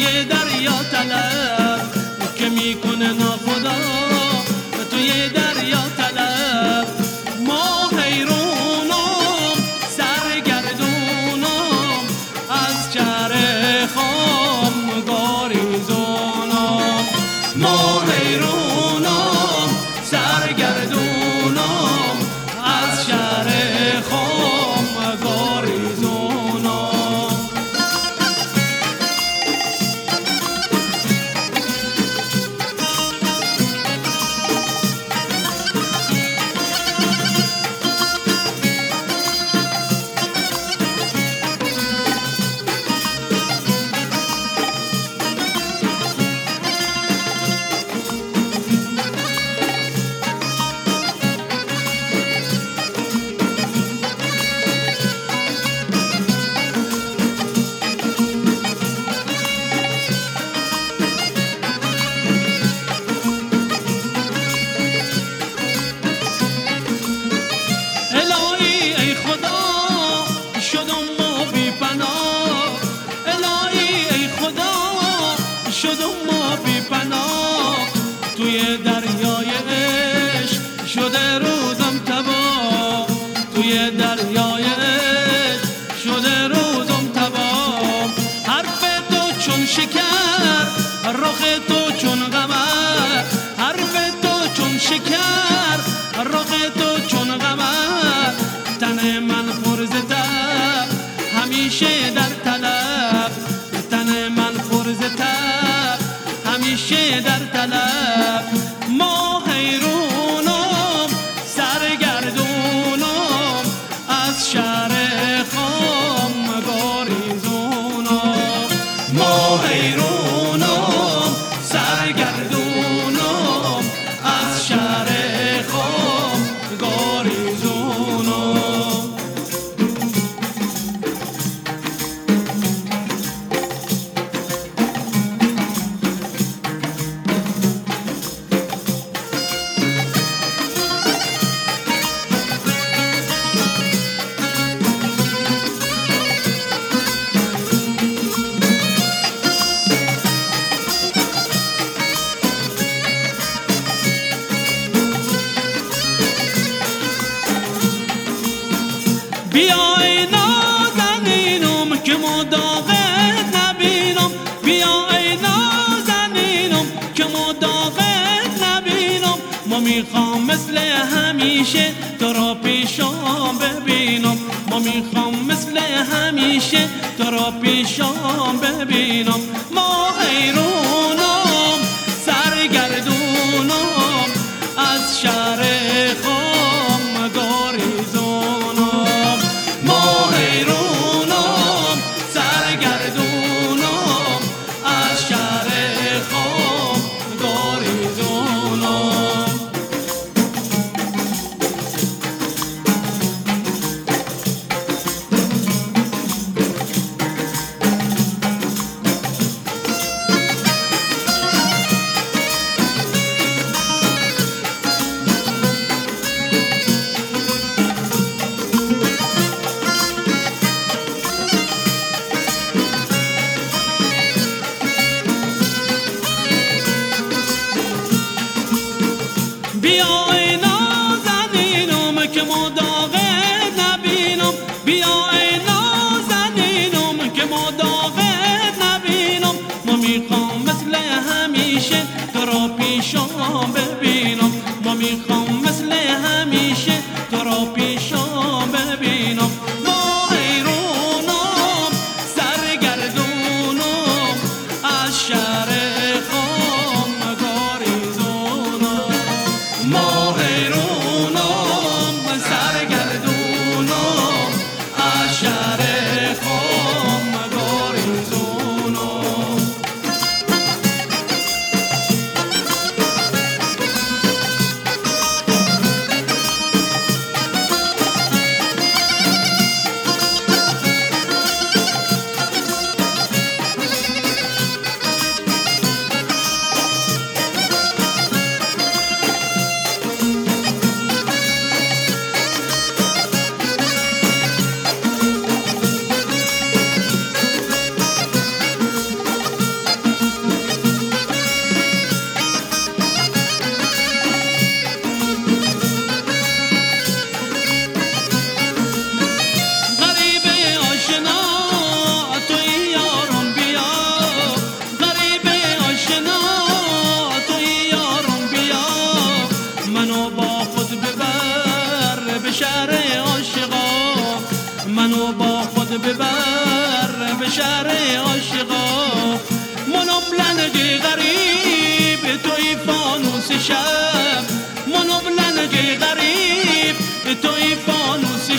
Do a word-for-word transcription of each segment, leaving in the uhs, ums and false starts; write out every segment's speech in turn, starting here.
توی دریا طلب که میکنه ناخدا، توی دریا طلب ما حیرونم سرگردونم از شهر خام گاریزونم، ما حیرونم سرگردونم از شهر خام گاریزونم. توی دریای عشق شده روزم تباه، توی دریای عشق شده روزم تباه. حرف تو چون شکر، رخ تو چون قمر، حرف تو چون شکر، رخ تو چون قمر. تن من پر ز تب همیشه در طلب، تن من پر ز تب همیشه در طلب ما حیرونم سرگردونم از شهر خام گاریزونم، ما حیرونم سرگردونم از شهر خام گاریزونم. بیای نازنینم که مداغت نبینم، بیای نازنینم که مداغت نبینم. ما میخوام مثل همیشه تو را پیشام ببینم، ما میخوام مثل همیشه تو را پیشام ببینم. ما حیرونم سرگردونم از شهر خام گاریزونم، ما حیرونم سرگردونم از شهر خام گاریزونم. بیای نازنینم که مداغت نبینم، بیای نازنینم که مداغت نبینم. ما میخوام مثل همیشه تو را پیشام ببینم، ما میخوام مثل همیشه تو را پیشام ببینم. ما حیرونم سرگردونم از شهر خام گاریزونم، ما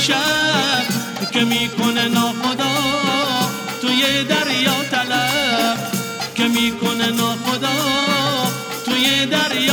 شب که میکنه ناخدا توی دریا طلب، که میکنه ناخدا توی دریا